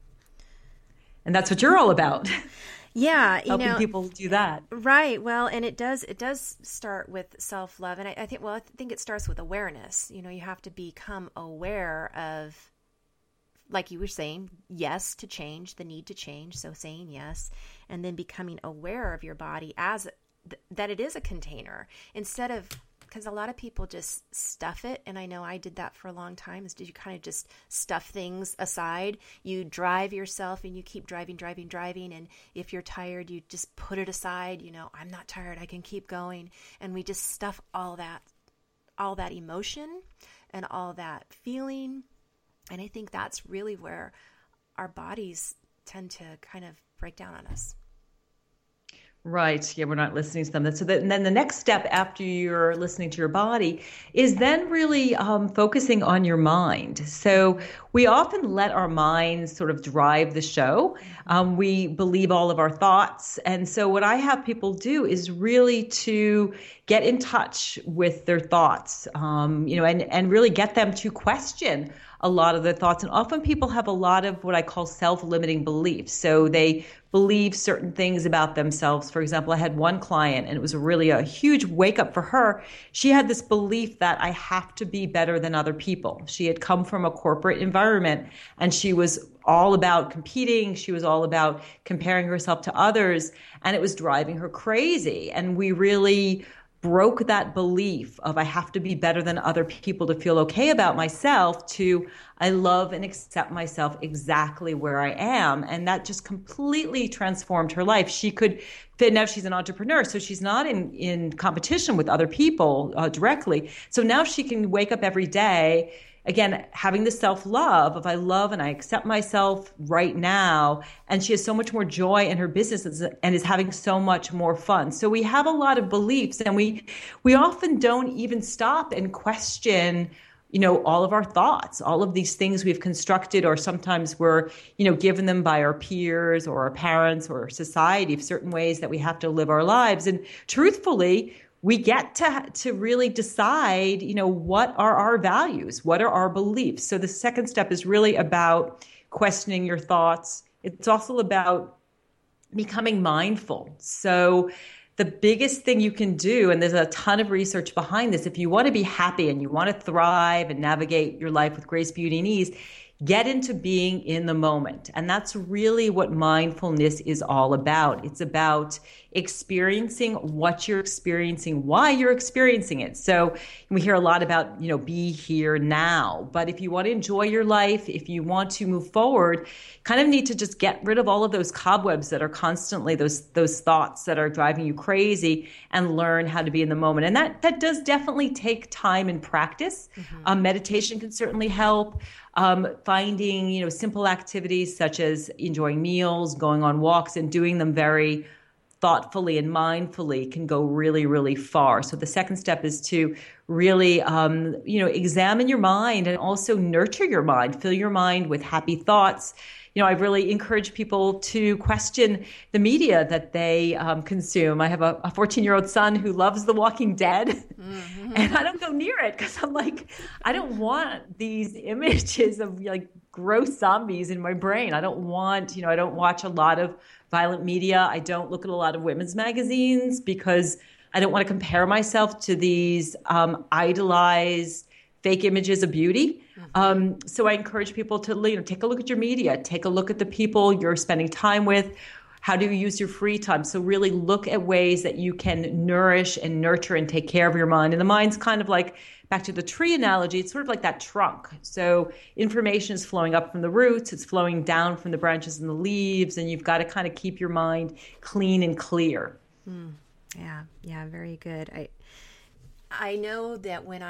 And that's what you're all about. Yeah, helping people do that. Right. Well, and it does start with self-love. And I think it starts with awareness. You have to become aware of, like you were saying, yes to change, the need to change. So saying yes, and then becoming aware of your body as that it is a container, instead of, because a lot of people just stuff it. And I know I did that for a long time, is you kind of just stuff things aside. You drive yourself and you keep driving. And if you're tired, you just put it aside. I'm not tired, I can keep going. And we just stuff all that emotion and all that feeling. And I think that's really where our bodies tend to kind of break down on us. Right. Yeah, we're not listening to them. And then the next step after you're listening to your body is then really focusing on your mind. So we often let our minds sort of drive the show. We believe all of our thoughts. And so what I have people do is really to get in touch with their thoughts, and really get them to question a lot of their thoughts. And often people have a lot of what I call self-limiting beliefs. So they believe certain things about themselves. For example, I had one client, and it was really a huge wake up for her. She had this belief that I have to be better than other people. She had come from a corporate environment, and she was all about competing. She was all about comparing herself to others, and it was driving her crazy. And we really broke that belief of I have to be better than other people to feel okay about myself to I love and accept myself exactly where I am. And that just completely transformed her life. She could fit, now she's an entrepreneur, so she's not in competition with other people directly. So now she can wake up every day, again, having the self-love of I love and I accept myself right now. And she has so much more joy in her business and is having so much more fun. So we have a lot of beliefs, and we often don't even stop and question, all of our thoughts, all of these things we've constructed, or sometimes we're, given them by our peers or our parents or society of certain ways that we have to live our lives. And truthfully, we get to really decide, what are our values? What are our beliefs? So the second step is really about questioning your thoughts. It's also about becoming mindful. So the biggest thing you can do, and there's a ton of research behind this, if you want to be happy and you want to thrive and navigate your life with grace, beauty, and ease, get into being in the moment. And that's really what mindfulness is all about. It's about experiencing what you're experiencing, why you're experiencing it. So we hear a lot about, be here now. But if you want to enjoy your life, if you want to move forward, kind of need to just get rid of all of those cobwebs that are constantly those thoughts that are driving you crazy, and learn how to be in the moment. And that does definitely take time and practice. Mm-hmm. Meditation can certainly help. Finding, simple activities such as enjoying meals, going on walks, and doing them very thoughtfully and mindfully can go really, really far. So the second step is to really, examine your mind and also nurture your mind, fill your mind with happy thoughts. I really encourage people to question the media that they consume. I have a 14-year-old son who loves The Walking Dead, mm-hmm. and I don't go near it because I'm like, I don't want these images of like gross zombies in my brain. I don't want, I don't watch a lot of violent media. I don't look at a lot of women's magazines because I don't want to compare myself to these idolized fake images of beauty. So I encourage people to take a look at your media, take a look at the people you're spending time with. How do you use your free time? So really look at ways that you can nourish and nurture and take care of your mind. And the mind's kind of like, back to the tree analogy, it's sort of like that trunk. So information is flowing up from the roots, it's flowing down from the branches and the leaves, and you've got to kind of keep your mind clean and clear. Yeah, very good. I know that when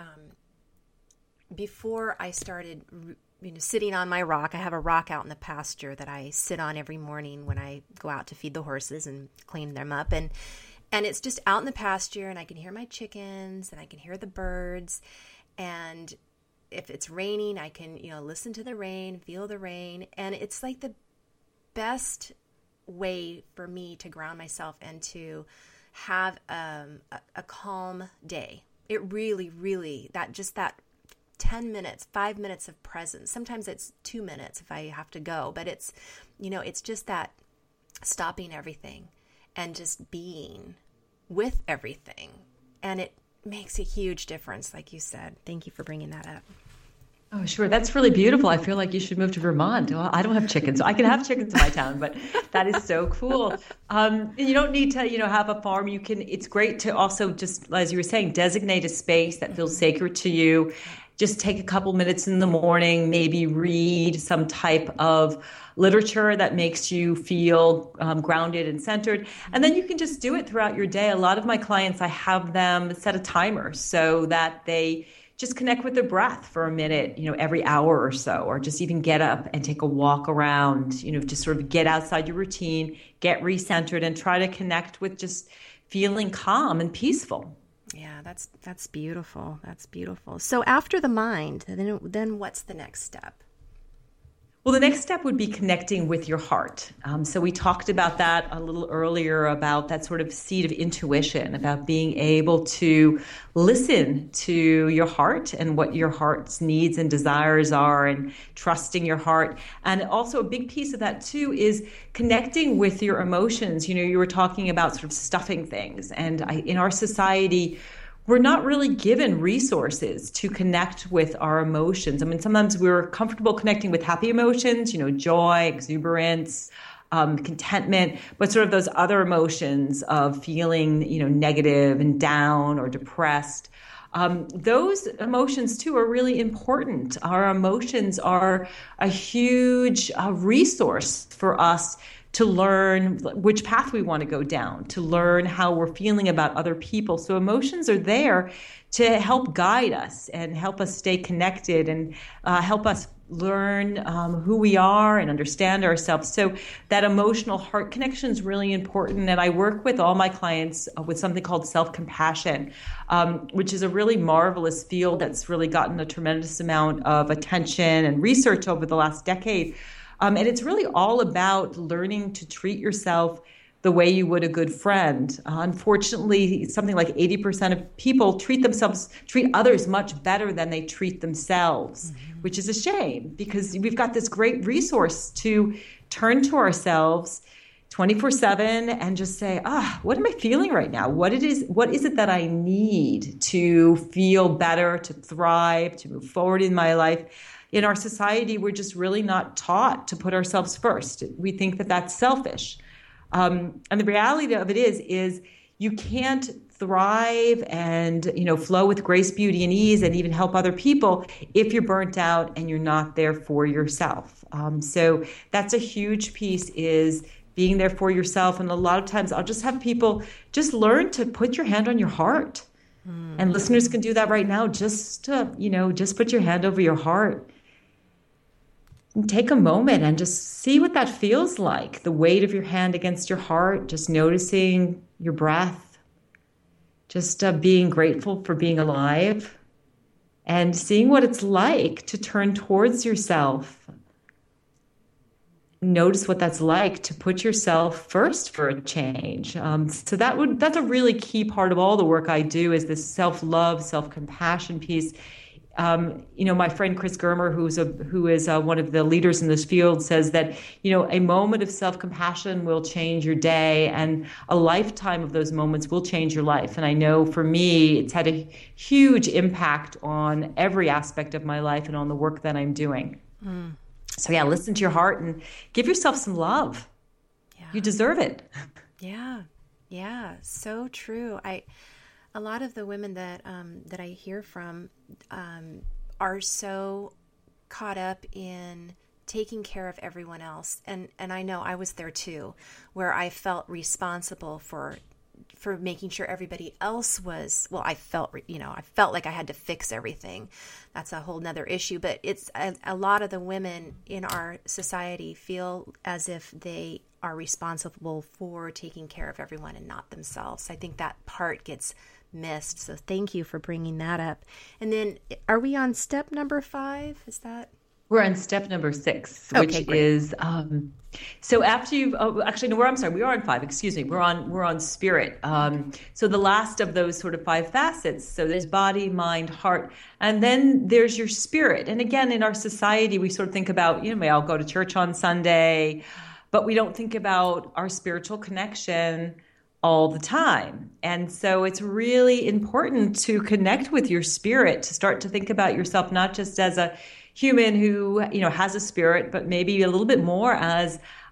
before I started, sitting on my rock, I have a rock out in the pasture that I sit on every morning when I go out to feed the horses and clean them up. And it's just out in the pasture, and I can hear my chickens and I can hear the birds. And if it's raining, I can, listen to the rain, feel the rain. And it's like the best way for me to ground myself and to have a calm day. It really, really, that 10 minutes, 5 minutes of presence. Sometimes it's 2 minutes if I have to go, but it's, it's just that stopping everything and just being with everything. And it makes a huge difference, like you said. Thank you for bringing that up. Oh, sure. That's really beautiful. I feel like you should move to Vermont. Well, I don't have chickens. I can have chickens in my town, but that is so cool. You don't need to, have a farm. It's great to also just, as you were saying, designate a space that feels sacred to you. Just take a couple minutes in the morning, maybe read some type of literature that makes you feel grounded and centered. And then you can just do it throughout your day. A lot of my clients, I have them set a timer so that they just connect with the breath for a minute, every hour or so, or just even get up and take a walk around, just sort of get outside your routine, get recentered, and try to connect with just feeling calm and peaceful. Yeah, that's beautiful. That's beautiful. So after the mind, then what's the next step? Well, the next step would be connecting with your heart. So we talked about that a little earlier, about that sort of seed of intuition, about being able to listen to your heart and what your heart's needs and desires are, and trusting your heart. And also a big piece of that too is connecting with your emotions. You were talking about sort of stuffing things. And in our society, we're not really given resources to connect with our emotions. I mean, sometimes we're comfortable connecting with happy emotions, joy, exuberance, contentment, but sort of those other emotions of feeling, negative and down or depressed. Those emotions too are really important. Our emotions are a huge resource for us to learn which path we want to go down, to learn how we're feeling about other people. So emotions are there to help guide us and help us stay connected and help us learn who we are and understand ourselves. So that emotional heart connection is really important. And I work with all my clients with something called self-compassion, which is a really marvelous field that's really gotten a tremendous amount of attention and research over the last decade. And it's really all about learning to treat yourself the way you would a good friend. Unfortunately, something like 80% of people treat others much better than they treat themselves, which is a shame, because we've got this great resource to turn to ourselves 24/7 and just say, what am I feeling right now? What is it that I need to feel better, to thrive, to move forward in my life? In our society, we're just really not taught to put ourselves first. We think that that's selfish. And the reality of it is you can't thrive and, flow with grace, beauty, and ease, and even help other people if you're burnt out and you're not there for yourself. So that's a huge piece, is being there for yourself. And a lot of times I'll just have people just learn to put your hand on your heart. And listeners can do that right now. Just put your hand over your heart. And take a moment and just see what that feels like. The weight of your hand against your heart, just noticing your breath, just being grateful for being alive, and seeing what it's like to turn towards yourself. Notice what that's like to put yourself first for a change. So that's a really key part of all the work I do, is this self-love, self-compassion piece. My friend Chris Germer, who is one of the leaders in this field, says that, a moment of self-compassion will change your day, and a lifetime of those moments will change your life. And I know for me, it's had a huge impact on every aspect of my life and on the work that I'm doing. So yeah, listen to your heart and give yourself some love. Yeah. You deserve it. Yeah, so true. A lot of the women that I hear from are so caught up in taking care of everyone else, and I know I was there too, where I felt responsible for making sure everybody else was, I felt like I had to fix everything. That's a whole nother issue, but it's a lot of the women in our society feel as if they are responsible for taking care of everyone and not themselves. I think that part gets missed. So thank you for bringing that up. And then are we on step number 5? Is that? We're on step number 6, which is, so after you've, we are on 5, excuse me. We're on spirit. So the last of those sort of 5 facets. So there's body, mind, heart, and then there's your spirit. And again, in our society, we sort of think about, may all go to church on Sunday, but we don't think about our spiritual connection all the time. And so it's really important to connect with your spirit, to start to think about yourself not just as a human who, has a spirit, but maybe a little bit more as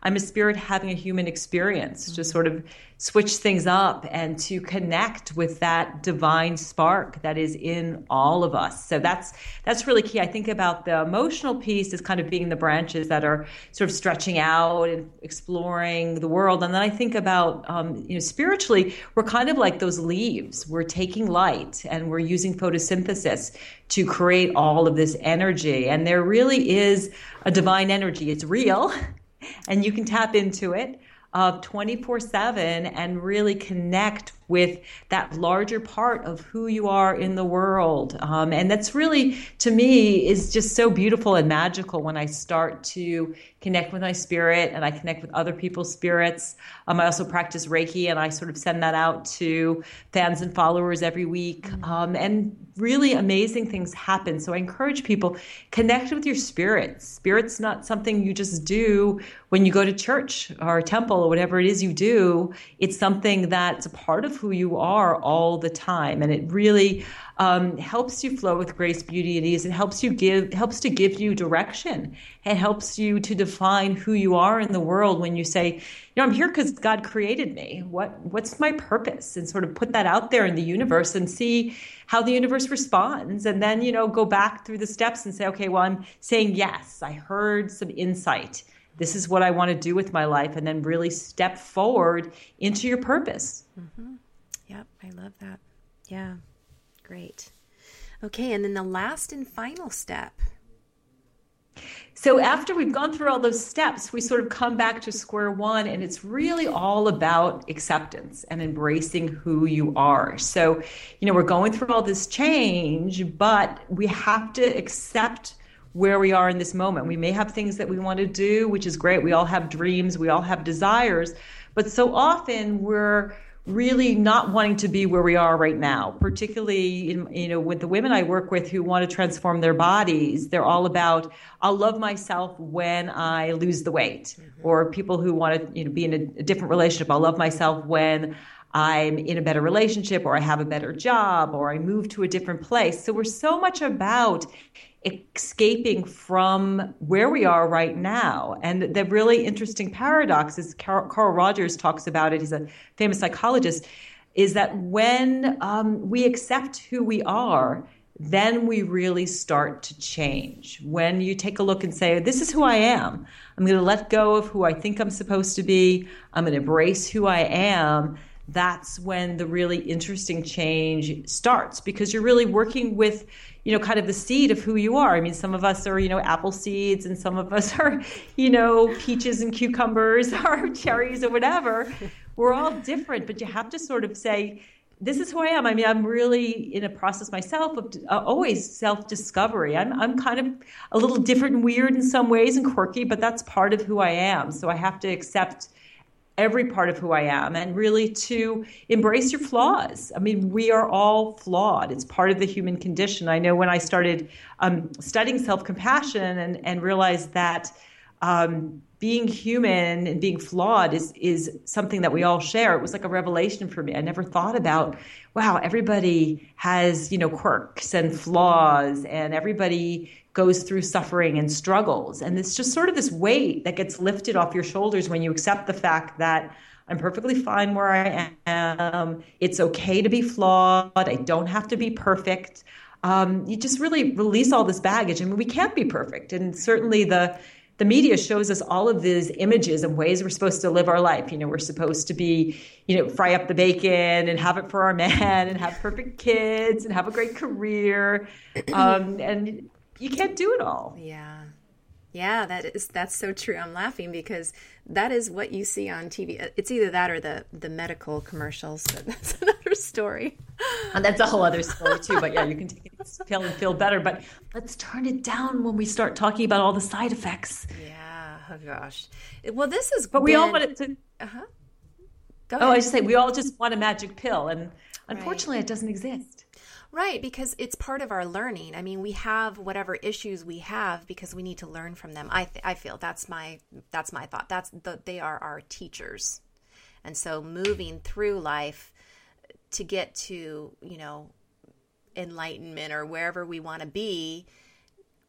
I'm a spirit having a human experience, to sort of switch things up and to connect with that divine spark that is in all of us. So that's really key. I think about the emotional piece as kind of being the branches that are sort of stretching out and exploring the world. And then I think about, spiritually, we're kind of like those leaves. We're taking light and we're using photosynthesis to create all of this energy. And there really is a divine energy. It's real, and you can tap into it 24/7 and really connect with that larger part of who you are in the world. And that's really, to me, is just so beautiful and magical when I start to connect with my spirit and I connect with other people's spirits. I also practice Reiki, and I sort of send that out to fans and followers every week. And really amazing things happen. So I encourage people, connect with your spirit. Spirit's not something you just do when you go to church or a temple or whatever it is you do. It's something that's a part of who you are all the time. And it really helps you flow with grace, beauty, and ease. It helps to give you direction. It helps you to define who you are in the world when you say, I'm here because God created me. What's my purpose? And sort of put that out there in the universe and see how the universe responds. And then, go back through the steps and say, okay, well, I'm saying yes. I heard some insight. This is what I want to do with my life. And then really step forward into your purpose. Mm-hmm. Yep. I love that. Yeah. Great. Okay. And then the last and final step. So after we've gone through all those steps, we sort of come back to square one, and it's really all about acceptance and embracing who you are. So, we're going through all this change, but we have to accept where we are in this moment. We may have things that we want to do, which is great. We all have dreams, we all have desires, but so often we're really not wanting to be where we are right now, particularly with the women I work with who want to transform their bodies. They're all about, I'll love myself when I lose the weight, or people who want to be in a different relationship. I'll love myself when I'm in a better relationship, or I have a better job, or I move to a different place. So we're so much about escaping from where we are right now. And the really interesting paradox is Carl Rogers talks about it. He's a famous psychologist, is that when we accept who we are, then we really start to change. When you take a look and say, this is who I am. I'm going to let go of who I think I'm supposed to be. I'm going to embrace who I am. That's when the really interesting change starts, because you're really working with, kind of the seed of who you are. I mean, some of us are, apple seeds, and some of us are, peaches and cucumbers or cherries or whatever. We're all different, but you have to sort of say, this is who I am. I mean, I'm really in a process myself of always self-discovery. I'm kind of a little different and weird in some ways and quirky, but that's part of who I am. So I have to accept every part of who I am, and really to embrace your flaws. I mean, we are all flawed. It's part of the human condition. I know when I started studying self-compassion and realized that being human and being flawed is something that we all share, it was like a revelation for me. I never thought about, wow, everybody has, quirks and flaws, and everybody goes through suffering and struggles. And it's just sort of this weight that gets lifted off your shoulders when you accept the fact that I'm perfectly fine where I am. It's okay to be flawed. I don't have to be perfect. You just really release all this baggage. I mean, we can't be perfect. And certainly the media shows us all of these images and ways we're supposed to live our life. We're supposed to be, fry up the bacon and have it for our man and have perfect kids and have a great career. And you can't do it all. Yeah. Yeah, that's so true. I'm laughing because that is what you see on TV. It's either that or the medical commercials, but that's another story. And that's a whole other story too. But yeah, you can take it pill and feel better. But let's turn it down when we start talking about all the side effects. Yeah. Oh gosh. Well, this is. But we all want it to. Go ahead. I just say we all just want a magic pill, and unfortunately, It doesn't exist. Right, because it's part of our learning. I mean, we have whatever issues we have because we need to learn from them. I feel that's my thought. They are our teachers, and so moving through life to get to enlightenment or wherever we want to be,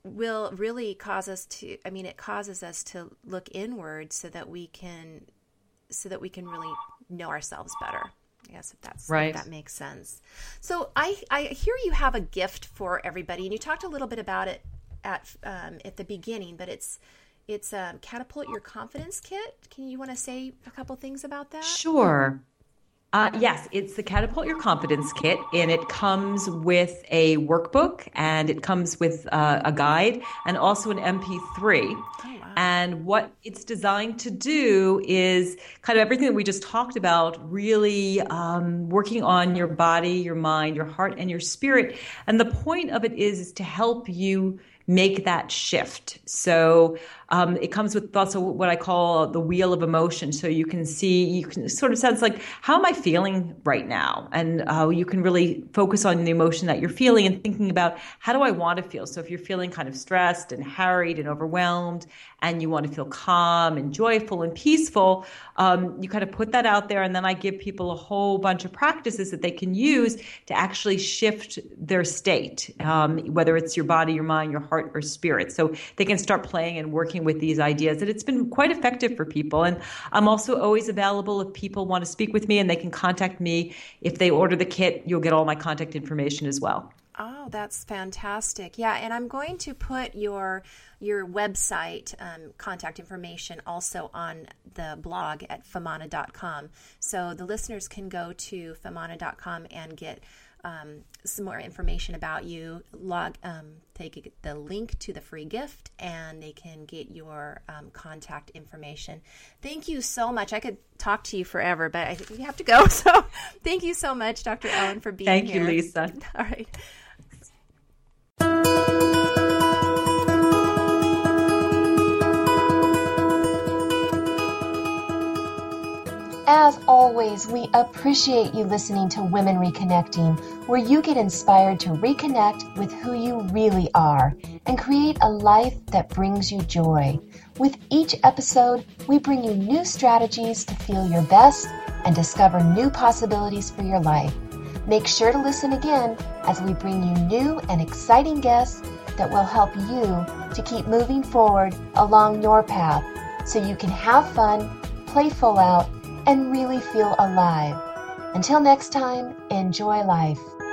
will really cause us to, it causes us to look inward so that we can really know ourselves better. I guess if that makes sense. So I hear you have a gift for everybody, and you talked a little bit about it at the beginning, but it's Catapult Your Confidence Kit. You want to say a couple things about that? Sure. Yes, it's the Catapult Your Confidence Kit, and it comes with a workbook, and it comes with a guide, and also an MP3. Oh, wow. And what it's designed to do is kind of everything that we just talked about, really working on your body, your mind, your heart, and your spirit. And the point of it is to help you make that shift. So it comes with also what I call the wheel of emotion. So you can sort of sense like, how am I feeling right now? And you can really focus on the emotion that you're feeling and thinking about, how do I want to feel? So if you're feeling kind of stressed and harried and overwhelmed, and you want to feel calm and joyful and peaceful, you kind of put that out there. And then I give people a whole bunch of practices that they can use to actually shift their state, whether it's your body, your mind, your heart, or spirit. So they can start playing and working with these ideas. And it's been quite effective for people. And I'm also always available if people want to speak with me, and they can contact me. If they order the kit, you'll get all my contact information as well. Oh, that's fantastic. Yeah, and I'm going to put your website contact information also on the blog at femana.com. So the listeners can go to femana.com and get some more information about you. They can get the link to the free gift, and they can get your contact information. Thank you so much. I could talk to you forever, but I think we have to go. So thank you so much, Dr. Ellen, for being here. Thank you, Lisa. All right. As always, we appreciate you listening to Women Reconnecting, where you get inspired to reconnect with who you really are and create a life that brings you joy. With each episode, we bring you new strategies to feel your best and discover new possibilities for your life. Make sure to listen again as we bring you new and exciting guests that will help you to keep moving forward along your path so you can have fun, play full out, and really feel alive. Until next time, enjoy life.